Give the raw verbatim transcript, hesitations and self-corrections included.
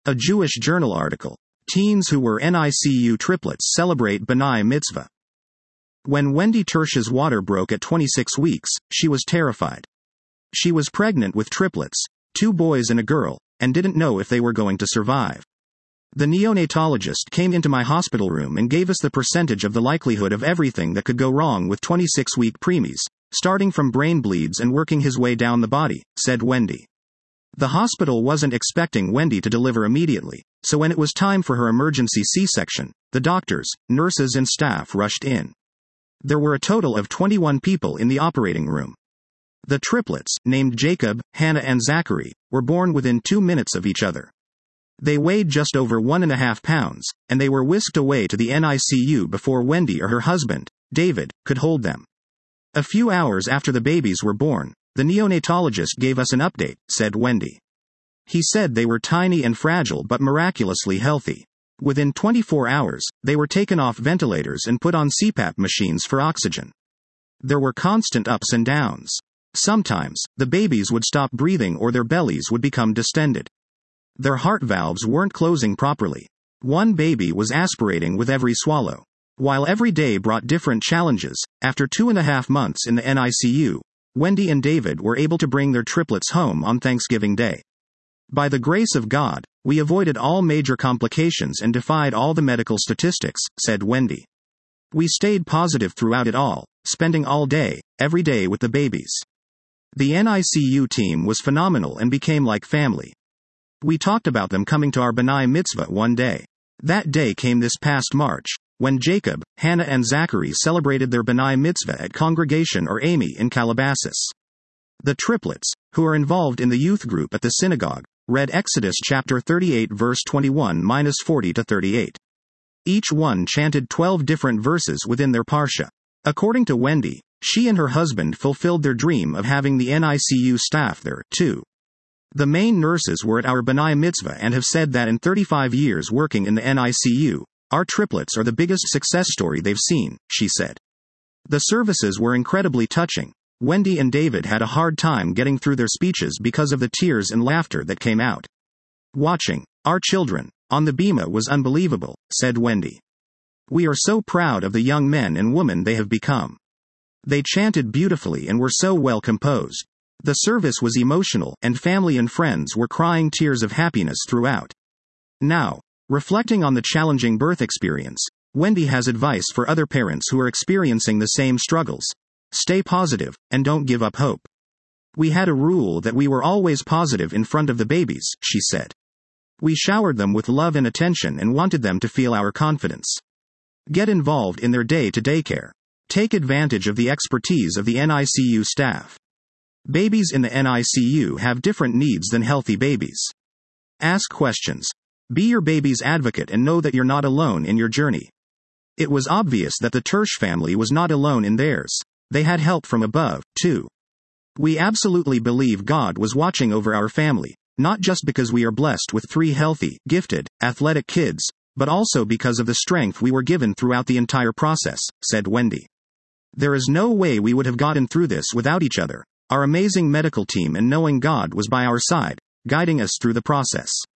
A Jewish journal article. Teens who were N I C U triplets celebrate B'nai Mitzvah. When Wendy Tersh's water broke at twenty-six weeks, she was terrified. She was pregnant with triplets, two boys and a girl, and didn't know if they were going to survive. The neonatologist came into my hospital room and gave us the percentage of the likelihood of everything that could go wrong with twenty-six-week preemies, starting from brain bleeds and working his way down the body, said Wendy. The hospital wasn't expecting Wendy to deliver immediately, so when it was time for her emergency C-section, the doctors, nurses and staff rushed in. There were a total of twenty-one people in the operating room. The triplets, named Jacob, Hannah and Zachary, were born within two minutes of each other. They weighed just over one and a half pounds, and they were whisked away to the N I C U before Wendy or her husband, David, could hold them. A few hours after the babies were born, the neonatologist gave us an update, said Wendy. He said they were tiny and fragile but miraculously healthy. Within twenty-four hours, they were taken off ventilators and put on C PAP machines for oxygen. There were constant ups and downs. Sometimes, the babies would stop breathing or their bellies would become distended. Their heart valves weren't closing properly. One baby was aspirating with every swallow. While every day brought different challenges, after two and a half months in the N I C U, Wendy and David were able to bring their triplets home on Thanksgiving Day. By the grace of God, we avoided all major complications and defied all the medical statistics, said Wendy. We stayed positive throughout it all, spending all day, every day with the babies. The N I C U team was phenomenal and became like family. We talked about them coming to our B'nai Mitzvah one day. That day came this past March, when Jacob, Hannah and Zachary celebrated their B'nai Mitzvah at Congregation or A M I in Calabasas. The triplets, who are involved in the youth group at the synagogue, read Exodus chapter thirty-eight verse twenty-one to forty to thirty-eight. Each one chanted twelve different verses within their parsha. According to Wendy, she and her husband fulfilled their dream of having the N I C U staff there, too. The main nurses were at our B'nai Mitzvah and have said that in thirty-five years working in the N I C U, our triplets are the biggest success story they've seen, she said. The services were incredibly touching. Wendy and David had a hard time getting through their speeches because of the tears and laughter that came out. Watching our children on the bima was unbelievable, said Wendy. We are so proud of the young men and women they have become. They chanted beautifully and were so well composed. The service was emotional, and family and friends were crying tears of happiness throughout. Now, reflecting on the challenging birth experience, Wendy has advice for other parents who are experiencing the same struggles. Stay positive, and don't give up hope. We had a rule that we were always positive in front of the babies, she said. We showered them with love and attention and wanted them to feel our confidence. Get involved in their day-to-day care. Take advantage of the expertise of the N I C U staff. Babies in the N I C U have different needs than healthy babies. Ask questions. Be your baby's advocate and know that you're not alone in your journey. It was obvious that the Tersh family was not alone in theirs. They had help from above, too. We absolutely believe God was watching over our family, not just because we are blessed with three healthy, gifted, athletic kids, but also because of the strength we were given throughout the entire process, said Wendy. There is no way we would have gotten through this without each other, our amazing medical team, and knowing God was by our side, guiding us through the process.